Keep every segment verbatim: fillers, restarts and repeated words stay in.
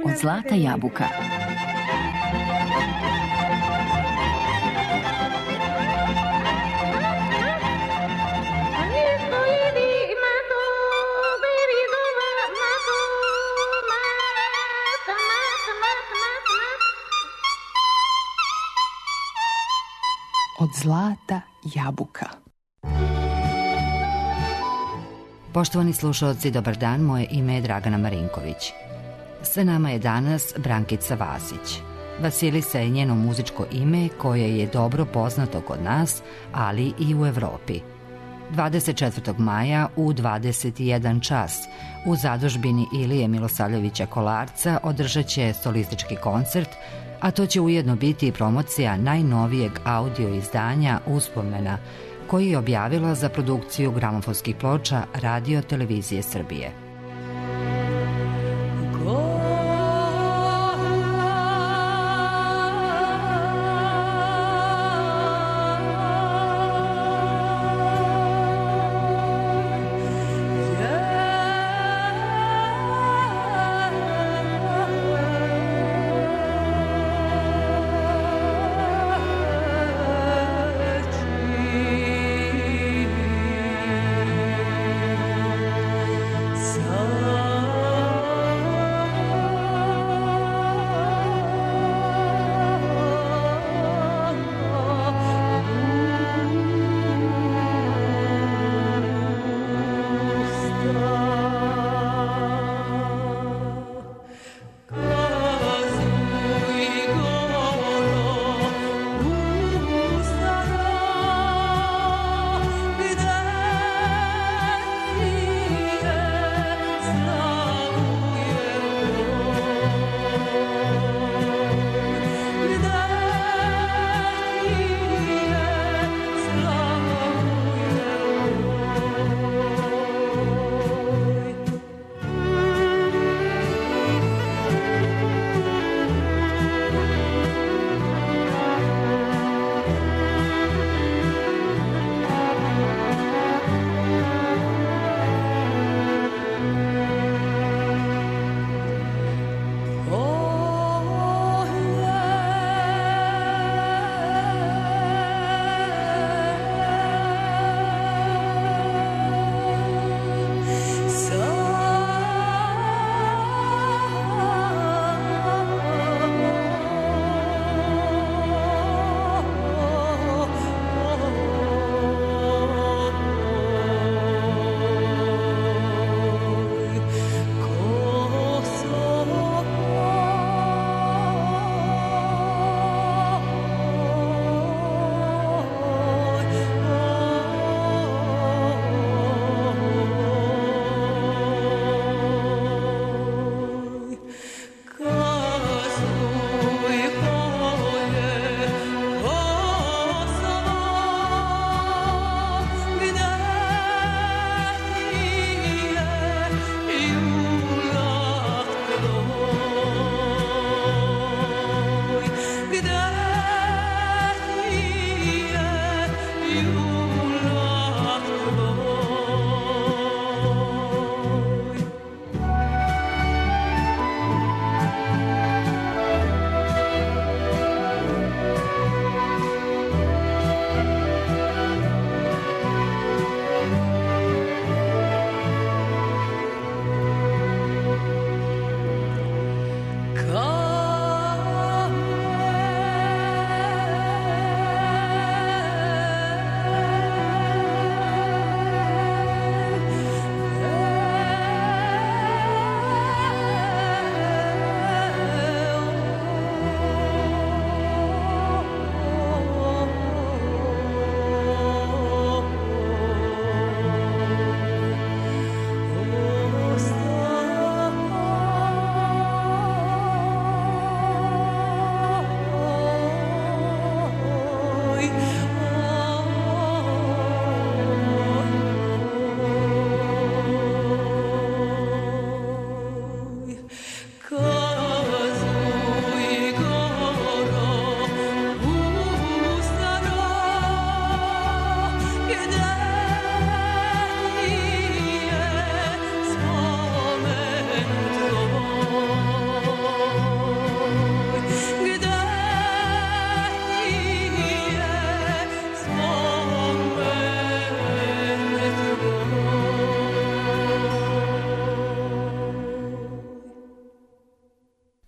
Od zlata jabuka. Od zlata jabuka. Poštovani slušalci, dobar dan, moje ime je Dragana Marinković. Sa nama je danas Brankica Vasić. Vasilisa je njeno muzičko ime koje je dobro poznato kod nas, ali i u Evropi. dvadeset četvrtog maja u dvadeset jedan čas u zadužbini Ilije Milosavljevića Kolarca održat će solistički koncert, a to će ujedno biti i promocija najnovijeg audio izdanja Uspomena, koji je objavila za produkciju gramofonskih ploča Radio Televizije Srbije. So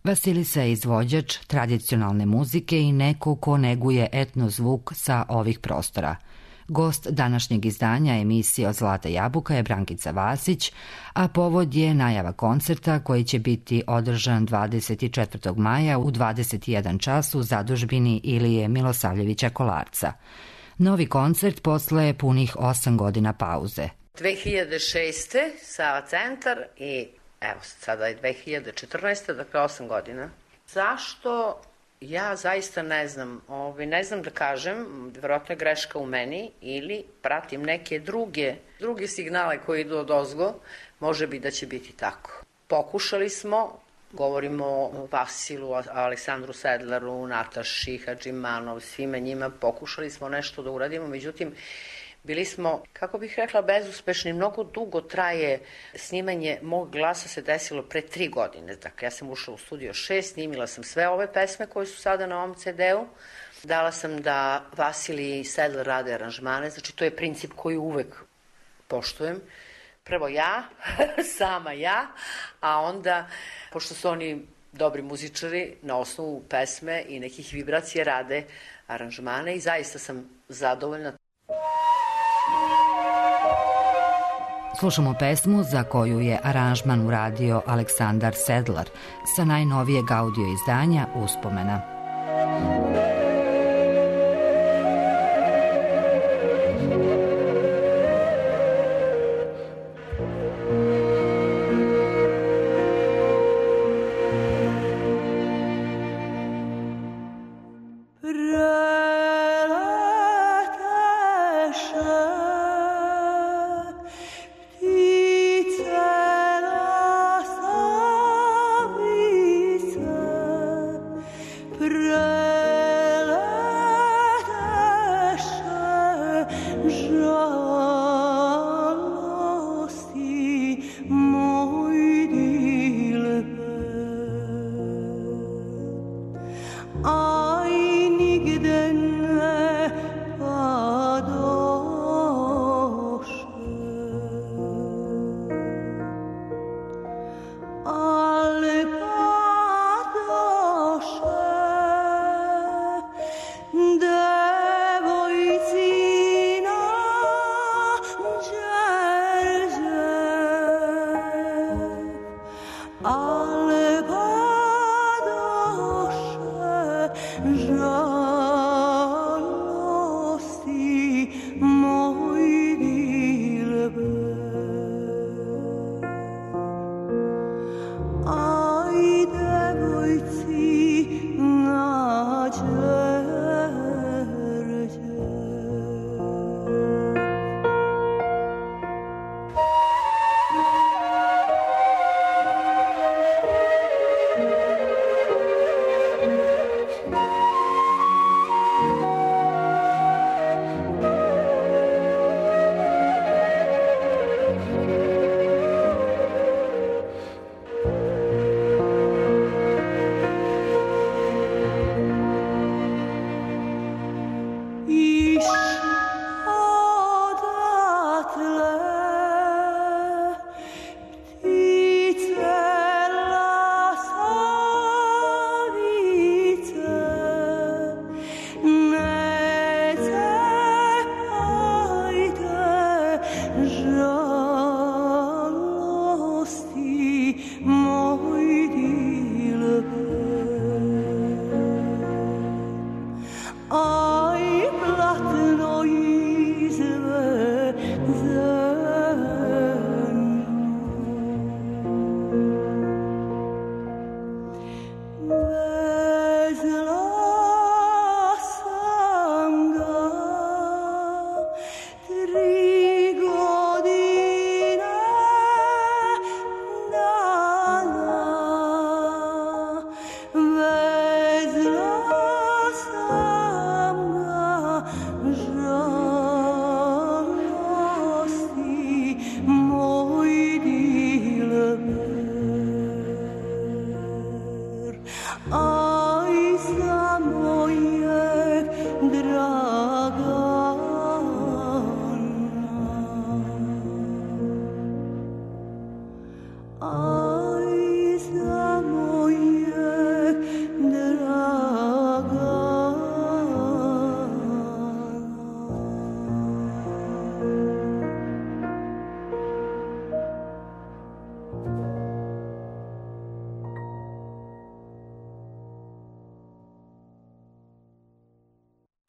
Vasilisa je izvođač tradicionalne muzike i neko ko neguje etno zvuk sa ovih prostora. Gost današnjeg izdanja emisije Od zlata jabuka je Brankica Vasić, a povod je najava koncerta koji će biti održan dvadeset četvrtog maja u dvadeset jedan čas u zadužbini Ilije Milosavljevića Kolarca. Novi koncert posle punih osam godina pauze. dve hiljade šeste. Sava centar i evo sada je dve hiljade četrnaeste. dakle osam godina. Zašto? Ja zaista ne znam, Ovi, ne znam da kažem, verovatno je greška u meni ili pratim neke druge, druge signale koji idu od ozgo, može bi da će biti tako. Pokušali smo, govorimo o Vasilu, Aleksandru Sedlaru, Nataši, Hadžimanov, svima njima, pokušali smo nešto da uradimo, međutim, bili smo, kako bih rekla, bezuspešni, mnogo dugo traje snimanje mog glasa se desilo pre tri godine. Dakle, ja sam ušla u studio šest, snimila sam sve ove pesme koje su sada na ovom ce de u. Dala sam da Vasili i Sedlar rade aranžmane, znači to je princip koji uvek poštujem. Prvo ja, sama ja, a onda, pošto su oni dobri muzičari, na osnovu pesme i nekih vibracija rade aranžmane i zaista sam zadovoljna. Slušamo pesmu za koju je aranžman uradio Aleksandar Sedlar sa najnovijeg audio izdanja Uspomena.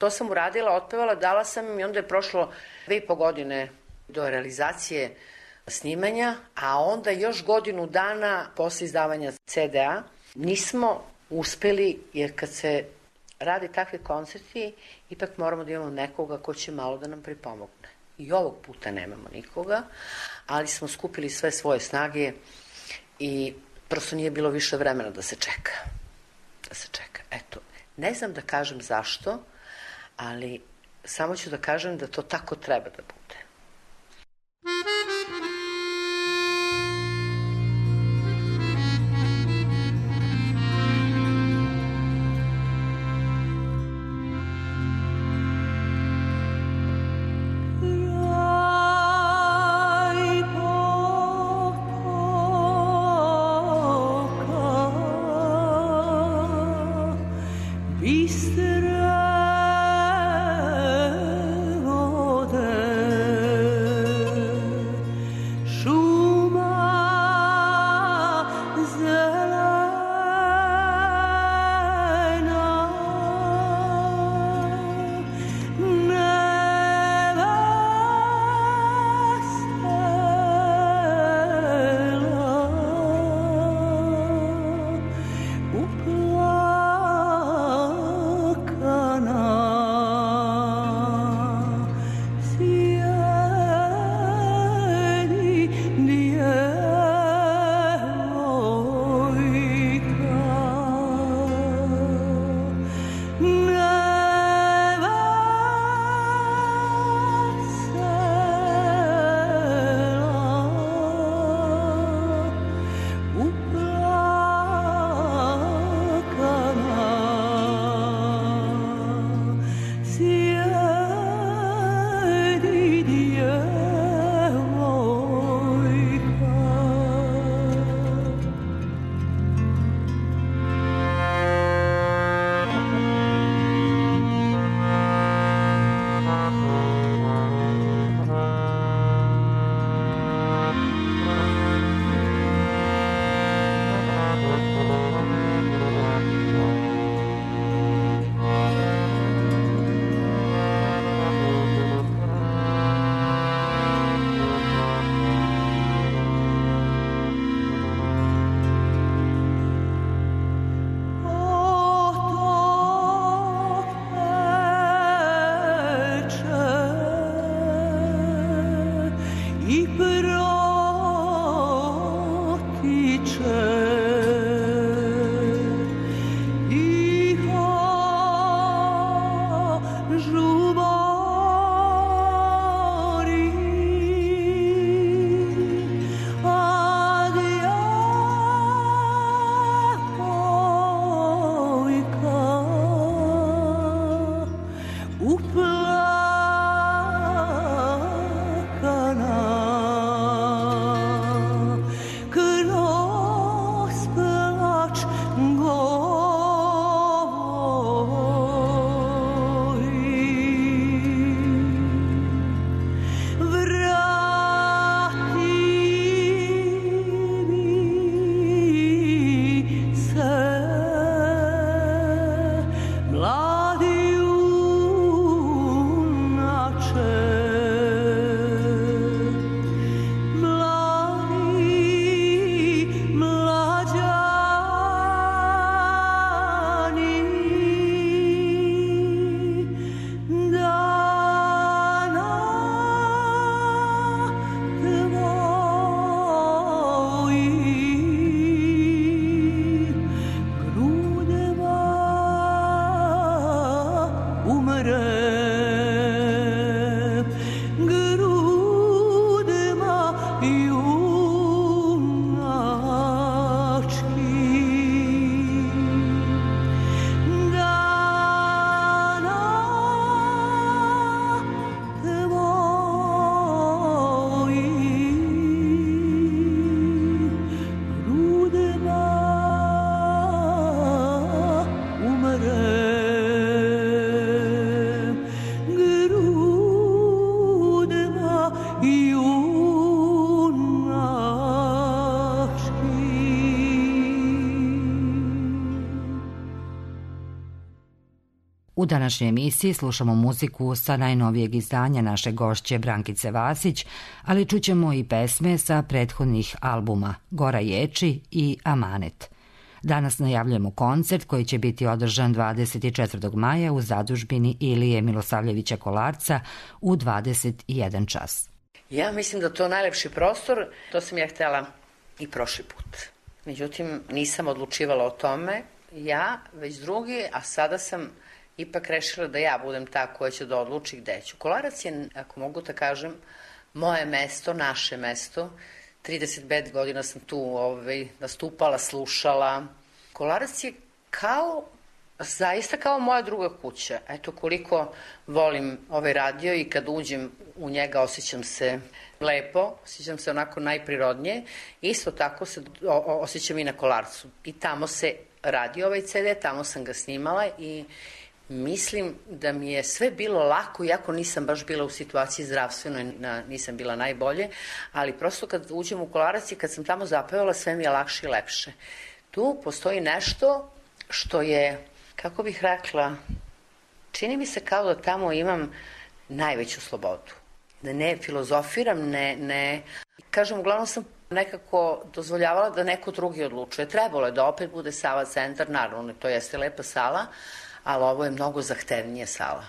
To sam uradila, otpevala, dala sam im i onda je prošlo dve i po godine do realizacije snimanja, a onda još godinu dana posle izdavanja ce de a nismo uspeli, jer kad se radi takvi koncerti, ipak moramo da imamo nekoga ko će malo da nam pripomogne. I ovog puta nemamo nikoga, ali smo skupili sve svoje snage i prosto nije bilo više vremena da se čeka. Da se čeka, eto. Ne znam da kažem zašto, ali samo ću da kažem da to tako treba da bude. Bistre vode U današnjoj emisiji slušamo muziku sa najnovijeg izdanja naše gošće Brankice Vasić, ali čućemo i pesme sa prethodnih albuma Gora Ječi i Amanet. Danas najavljujemo koncert koji će biti održan dvadeset četvrtog maja u zadužbini Ilije Milosavljevića Kolarca u dvadeset jedan čas. Ja mislim da to je najlepši prostor, to sam ja htjela i prošli put. Međutim, nisam odlučivala o tome, ja, već drugi, a sada sam ipak rešila da ja budem ta koja će da odluči gde ću. Kolarac je, ako mogu da kažem, moje mesto, naše mesto. trideset pet godina sam tu ovaj, nastupala, slušala. Kolarac je kao, zaista kao moja druga kuća. Eto koliko volim ovaj radio i kad uđem u njega osjećam se lepo, osjećam se onako najprirodnije. Isto tako se osjećam i na Kolarcu. I tamo se radi ovaj ce de, tamo sam ga snimala i mislim da mi je sve bilo lako, iako nisam baš bila u situaciji zdravstvenoj, nisam bila najbolje, ali prosto kad uđem u Kolarac i kad sam tamo zapevala, sve mi je lakše i lepše. Tu postoji nešto što je, kako bih rekla, čini mi se kao da tamo imam najveću slobodu. Da ne filozofiram, ne, ne... Kažem, uglavnom sam nekako dozvoljavala da neko drugi odlučuje. Trebalo je da opet bude Sava centar, naravno, to jeste lepa sala, ali ovo je mnogo zahtevnija sala.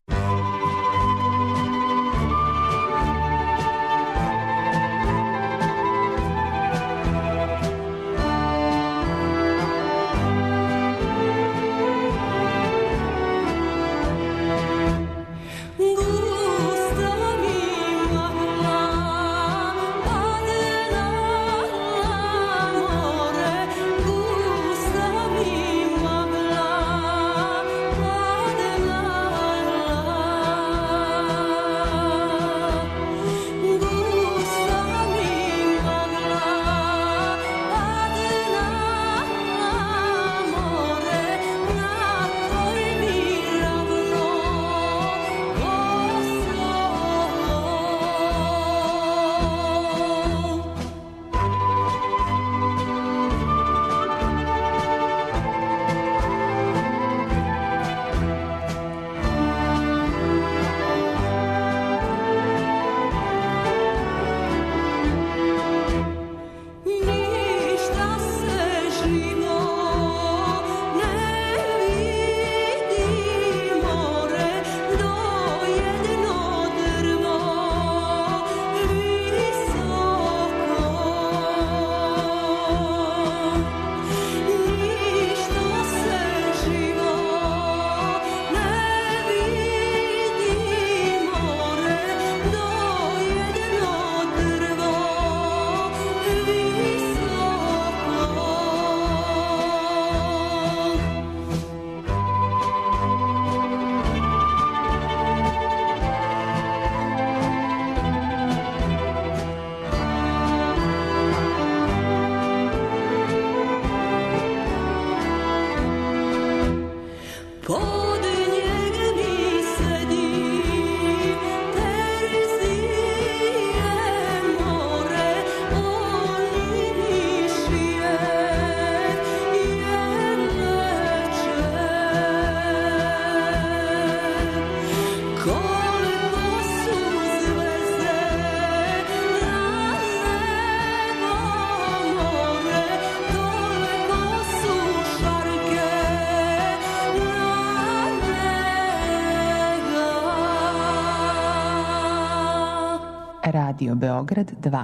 Radio Beograd dva.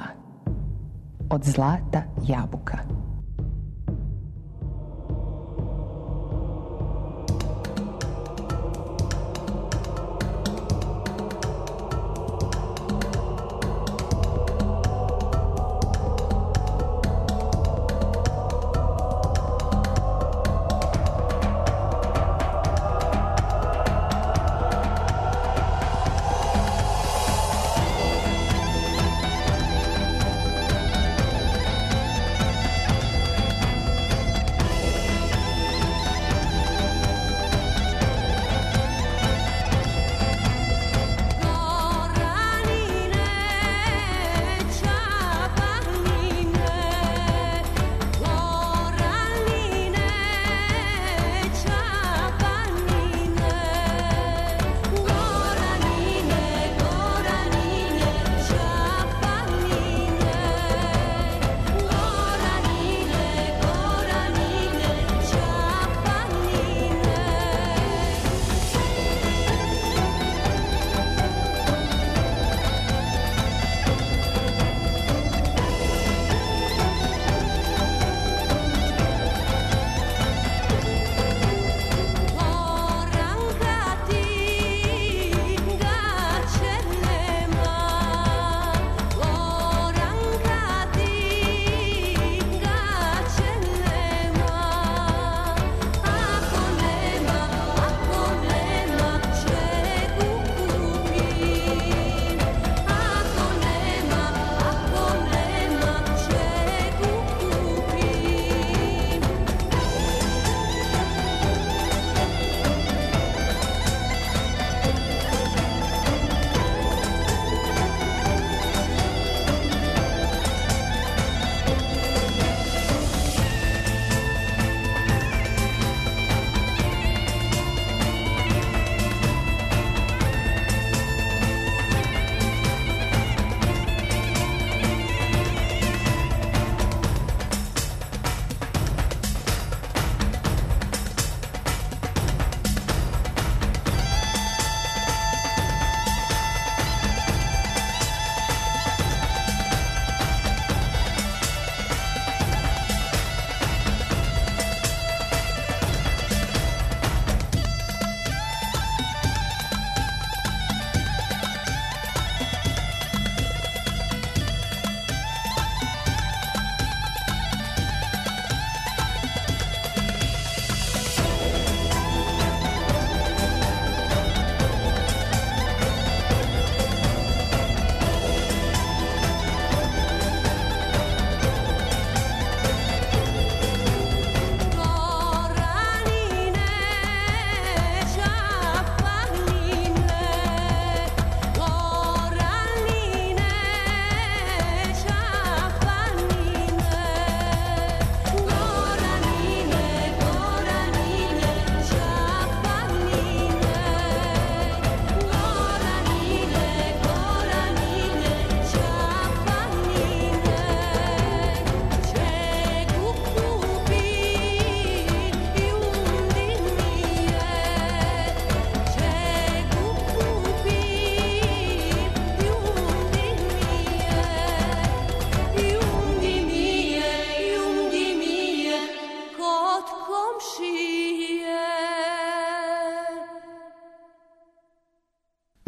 Od zlata jabuka.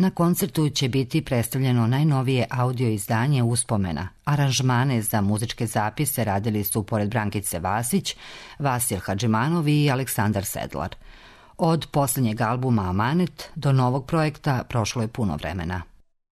Na koncertu će biti predstavljeno najnovije audio izdanje Uspomena. Aranžmane za muzičke zapise radili su pored Brankice Vasić, Vasil Hadžimanov i Aleksandar Sedlar. Od posljednjeg albuma Amanet do novog projekta prošlo je puno vremena.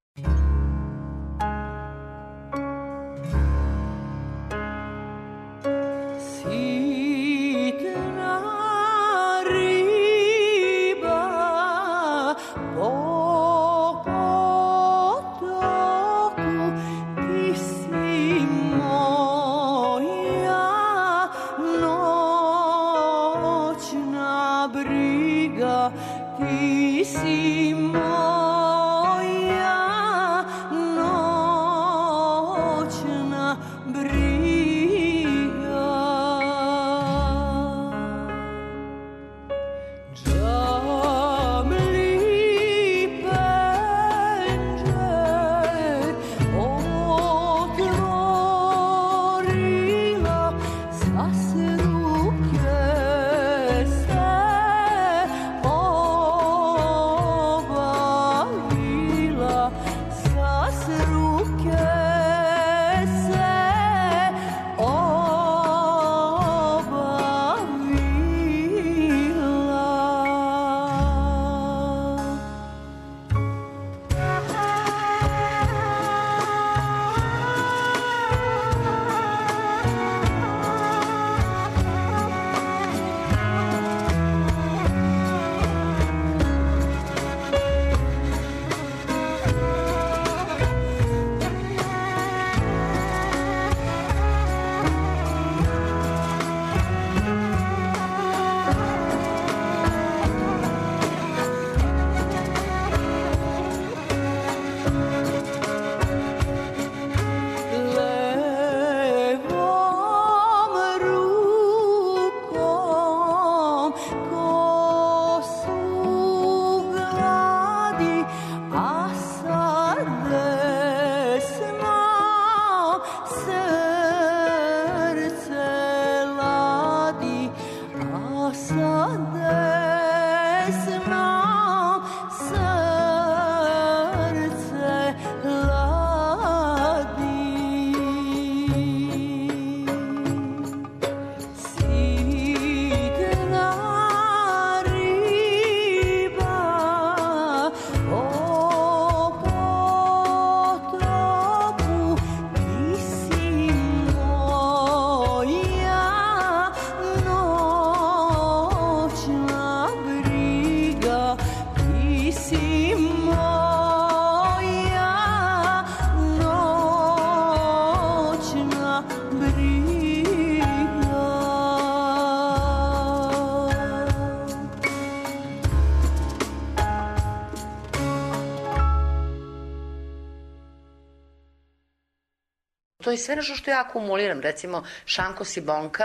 To je sve nešto što ja akumuliram. Recimo, Šanko Sibonka,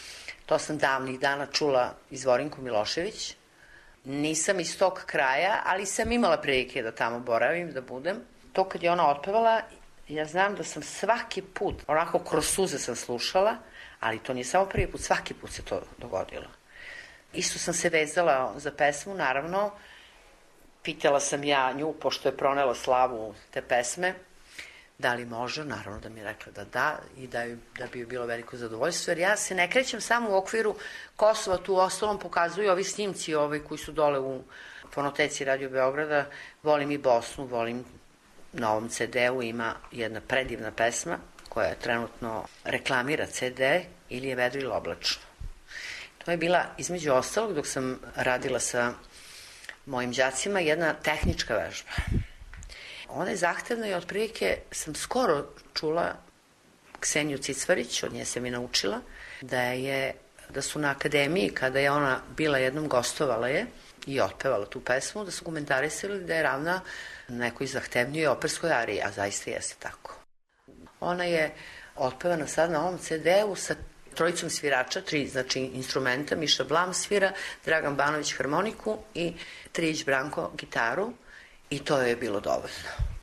to sam davnih dana čula iz Vorinku Milošević. Nisam iz tog kraja, ali sam imala prilike da tamo boravim, da budem. To kad je ona otpevala, ja znam da sam svaki put, onako kroz suze sam slušala, ali to nije samo prvi put, svaki put se to dogodilo. Isto sam se vezala za pesmu, naravno. Pitala sam ja nju, pošto je pronela slavu te pesme, da li može, naravno da mi je rekla da da i da, da bi joj bilo veliko zadovoljstvo, jer ja se ne krećem samo u okviru Kosova, tu u ostalom pokazuju ovi snimci ovi koji su dole u fonoteci Radio Beograda, volim i Bosnu, volim na ovom ce de-u ima jedna predivna pesma koja trenutno reklamira ce de ili je vedro ili oblačno. To je bila između ostalog dok sam radila sa mojim đacima jedna tehnička vežba. Ona je zahtevna i otprilike sam skoro čula Kseniju Cicvarić, od nje sam i naučila, da je, da su na akademiji, kada je ona bila jednom gostovala je i otpevala tu pesmu, da su komentarisali da je ravna nekoj zahtevnijoj operskoj ariji, a zaista jeste tako. Ona je otpevana sad na ovom ce de-u sa trojicom svirača, tri znači instrumenta, Miša Blam svira, Dragan Banović harmoniku i Trijić Branko gitaru i to je bilo dovoljno.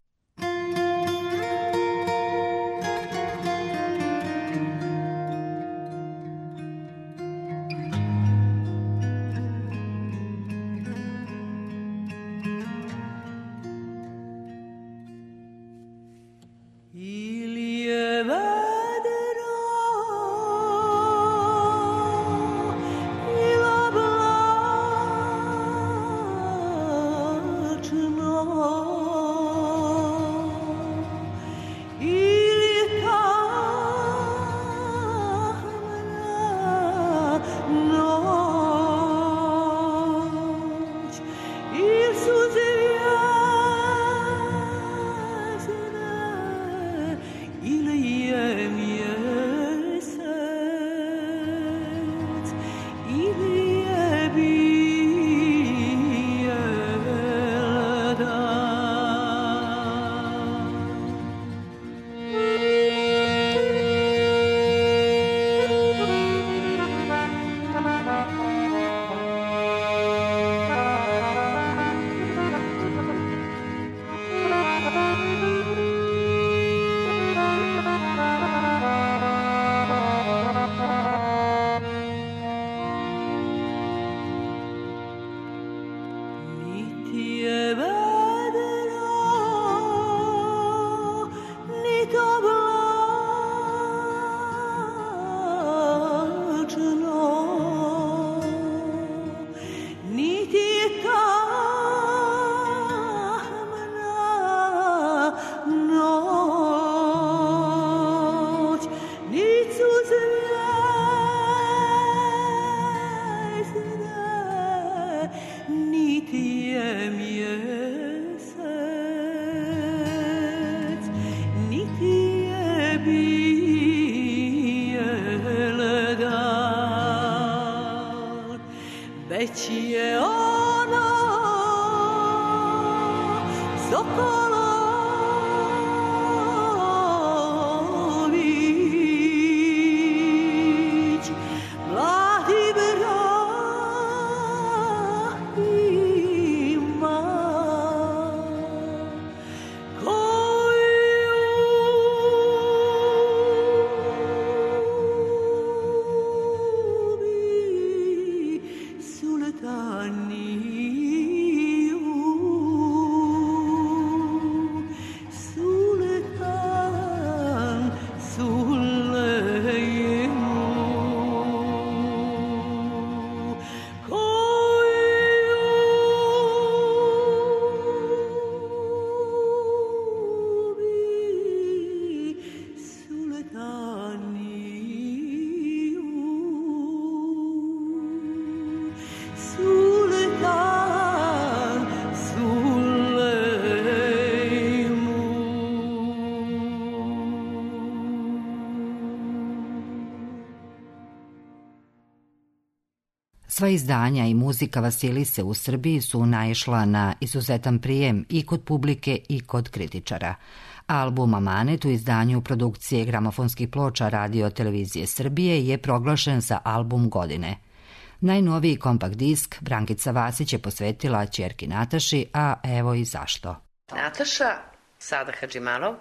Sva izdanja i muzika Vasilise u Srbiji su naišla na izuzetan prijem i kod publike i kod kritičara. Album Amanet u izdanju produkcije gramofonskih ploča Radio Televizije Srbije je proglašen za album godine. Najnoviji kompakt disk Brankica Vasić je posvetila ćerki Nataši, a evo i zašto. Nataša, sada Hadžimanov,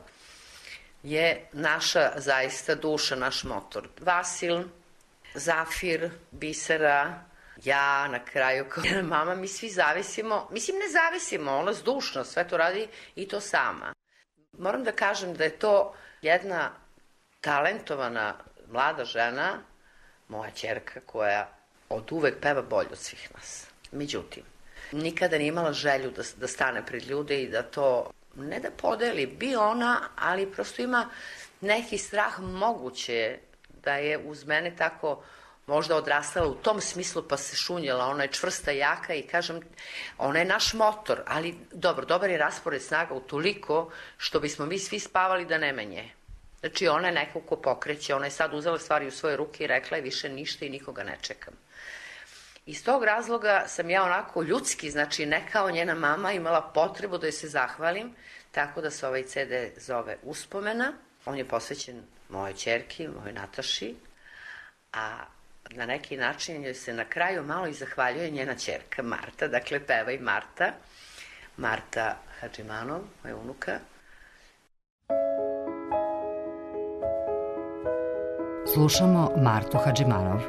je naša zaista duša, naš motor. Vasil, Zafir, Bisera, ja na kraju kao mama, mi svi zavisimo, mislim ne zavisimo, ona zdušno sve to radi i to sama. Moram da kažem da je to jedna talentovana mlada žena, moja ćerka, koja od uvek peva bolje od svih nas. Međutim, nikada nije imala želju da, da stane pred ljude i da to, ne da podeli, bi ona, ali prosto ima neki strah, moguće da je uz mene tako možda odrastala u tom smislu pa se šunjela, ona je čvrsta, jaka i kažem, ona je naš motor, ali dobro, dobar je raspored snaga u toliko što bismo mi svi spavali da nema nje. Znači ona je neko ko pokreće, ona je sad uzela stvari u svoje ruke i rekla je više ništa i nikoga ne čekam. Iz tog razloga sam ja onako ljudski, znači ne kao njena mama, imala potrebu da joj se zahvalim, tako da se ovaj ce de zove Uspomena. On je posvećen mojoj ćerki, mojoj Nataši, a na neki način joj se na kraju malo i zahvaljuje njena ćerka Marta, dakle peva i Marta, Marta Hadžimanov, moja unuka. Slušamo Martu Hadžimanov.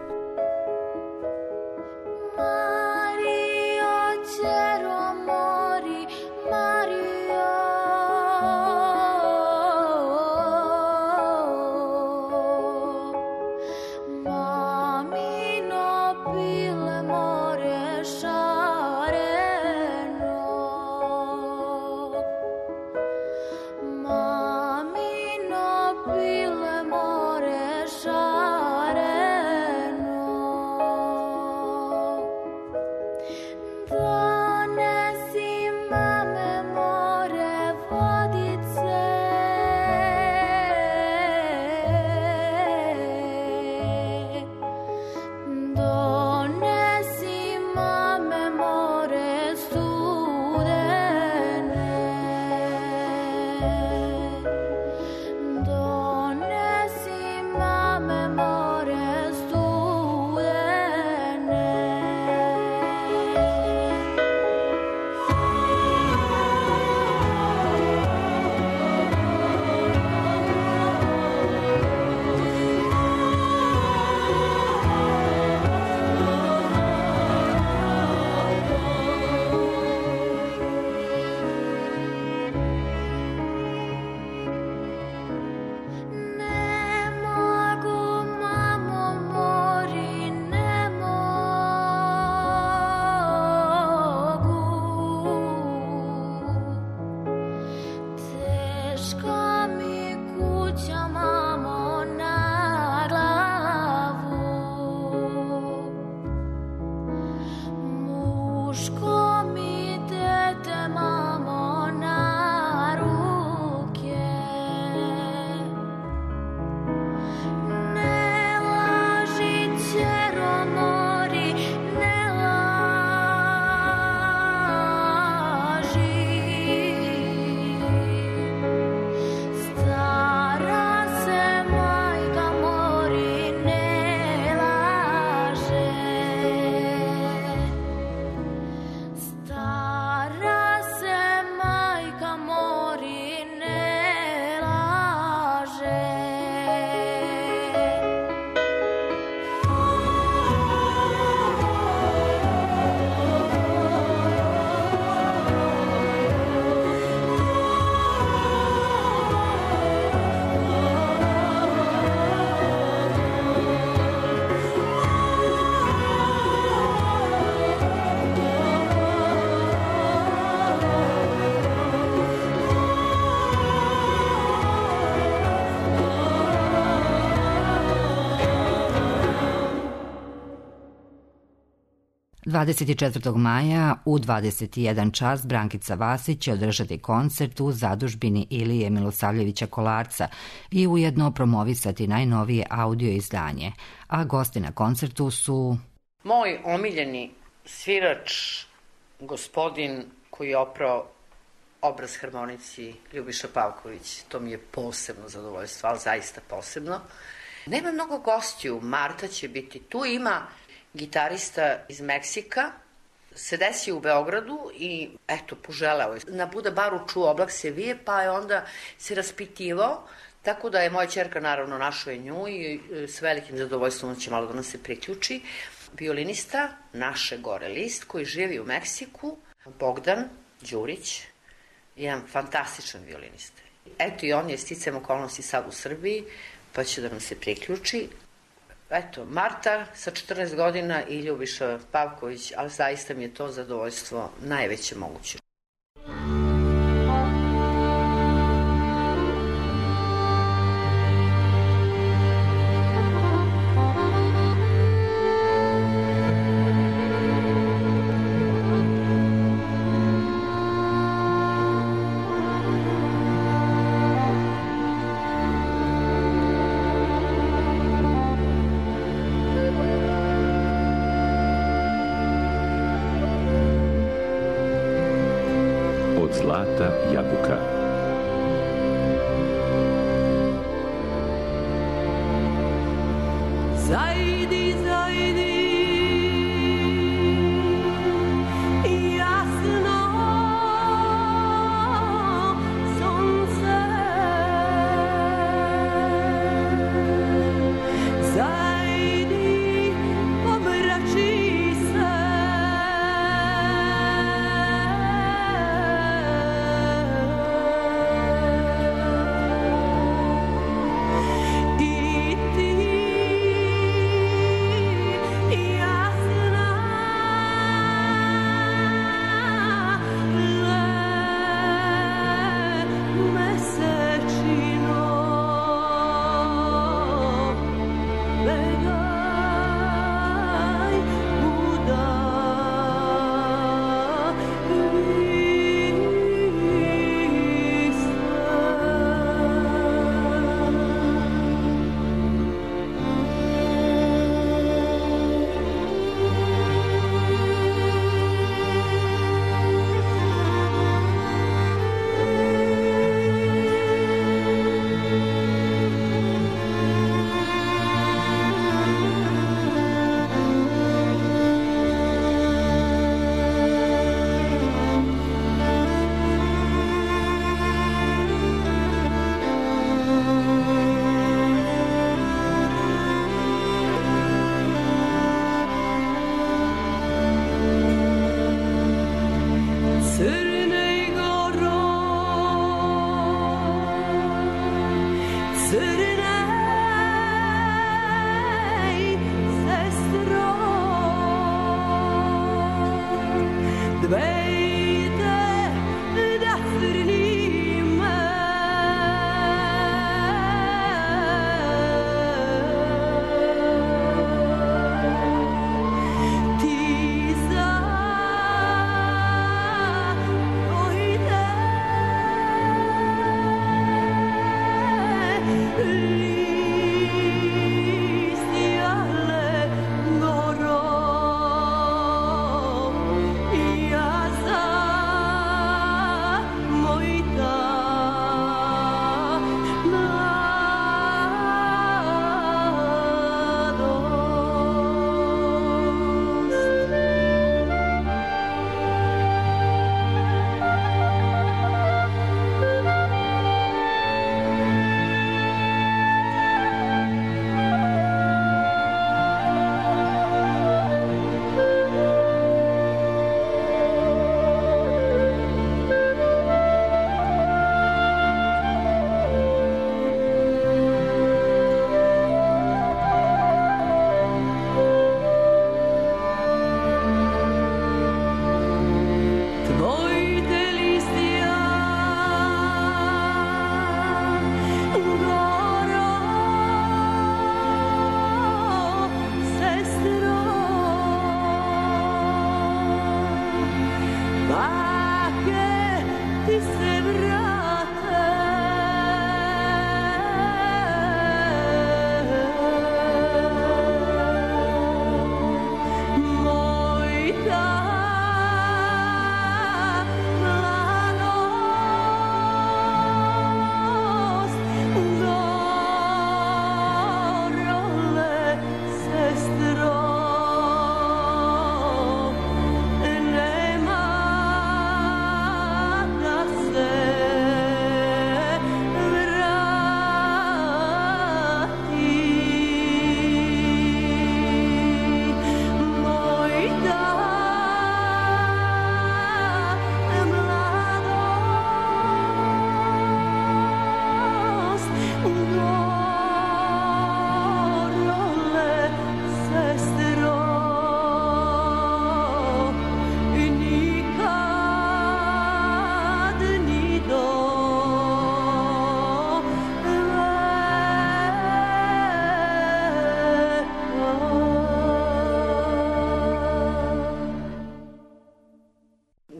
Don't dvadeset četvrtog maja u dvadeset jedan čas Brankica Vasić će održati koncert u zadužbini Ilije Milosavljevića Kolarca i ujedno promovisati najnovije audio izdanje, a gosti na koncertu su... Moj omiljeni svirač, gospodin koji je oprao obraz harmonici, Ljubiša Pavković. To mi je posebno zadovoljstvo, ali zaista posebno. Nema mnogo gostiju, Marta će biti tu, ima gitarista iz Meksika, se desio u Beogradu i eto, poželeo je. Na Buda baru čuo Oblak se vije, pa je onda se raspitivao, tako da je moja ćerka naravno našao je nju i s velikim zadovoljstvom će malo da nam se priključi. Violinista naše gore list koji živi u Meksiku, Bogdan Đurić, jedan fantastičan violinista. Eto i on je sticajem okolnosti sad u Srbiji, pa će da nam se priključi. Eto, Marta sa četrnaest godina i Ljubiša Pavković, ali zaista mi je to zadovoljstvo najveće moguće. Zlata jabuka. Zajdi, zajdi, jasno sunce, zajdi, pomrači se.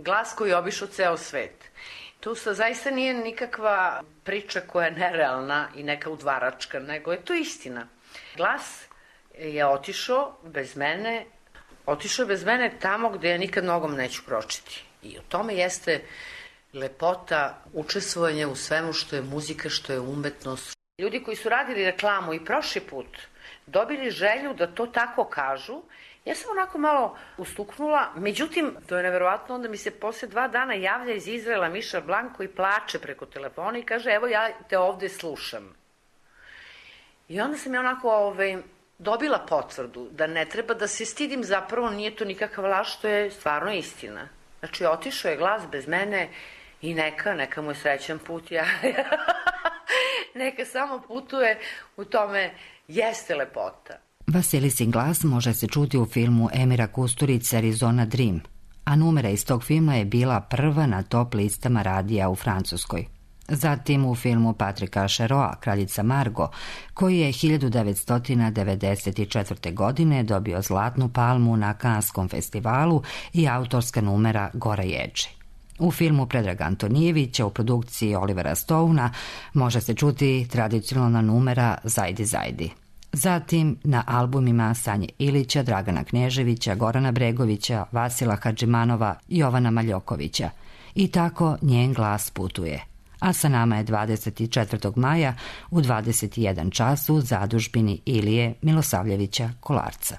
glas koji je obišao ceo svet. To sa, zaista nije nikakva priča koja je nerealna i neka udvaračka, nego je to istina. Glas je otišao bez mene, otišao bez mene tamo gde ja nikad nogom neću kročiti. I u tome jeste lepota učestvovanja u svemu što je muzika, što je umetnost. Ljudi koji su radili reklamu i prošli put dobili želju da to tako kažu, ja sam onako malo ustuknula, međutim, to je neverovatno, onda mi se posle dva dana javlja iz Izraela Miša Blanko i plače preko telefona i kaže, evo ja te ovde slušam. I onda sam ja onako ovaj, dobila potvrdu da ne treba da se stidim, zapravo nije to nikakav laž, što je stvarno istina. Znači, otišao je glas bez mene i neka, neka mu je srećan put, ja, neka samo putuje, u tome jeste lepota. Vasilisin glas može se čuti u filmu Emira Kusturice Arizona Dream, a numera iz tog filma je bila prva na top listama radija u Francuskoj. Zatim u filmu Patrika Cheroa, Kraljica Margo, koji je hiljadu devetsto devedeset četvrte. godine dobio zlatnu palmu na Kanskom festivalu i autorska numera Gora ječe. U filmu Predraga Antonijevića u produkciji Olivera Stouna može se čuti tradicionalna numera Zajdi Zajdi. Zatim na albumima Sanje Ilića, Dragana Kneževića, Gorana Bregovića, Vasila Hadžimanova, Jovana Maljokovića. I tako njen glas putuje. A sa nama je dvadeset četvrtog maja u dvadeset jedan čas u zadužbini Ilije Milosavljevića Kolarca.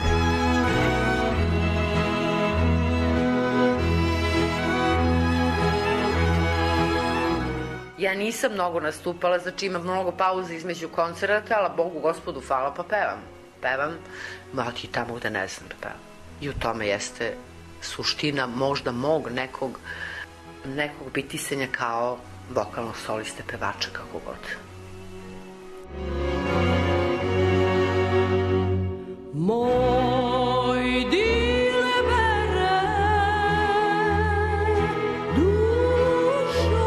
Ja nisam mnogo nastupala, znači imam mnogo pauze između koncerata, ali Bogu gospodu hvala pa pevam. Pevam, ma ti tamo gde ne znam da pevam. I u tome jeste suština možda mog nekog, nekog bitisanja kao vokalnog soliste, pevača, kako god. Moj dilebere, dušo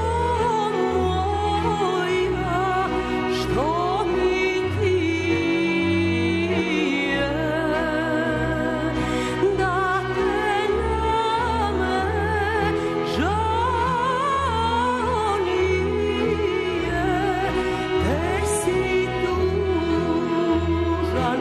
moja, što mi ti je, da te na me žao nije, ter si tužan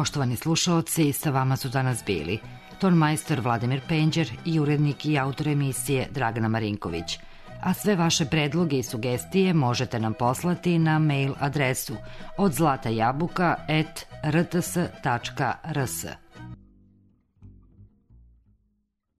Poštovani slušaoci, sa vama su danas bili tonmajstor Vladimir Penđer i urednik i autor emisije Dragana Marinković. A sve vaše predloge i sugestije možete nam poslati na mail adresu od zlata jabuka at r t s tačka r s.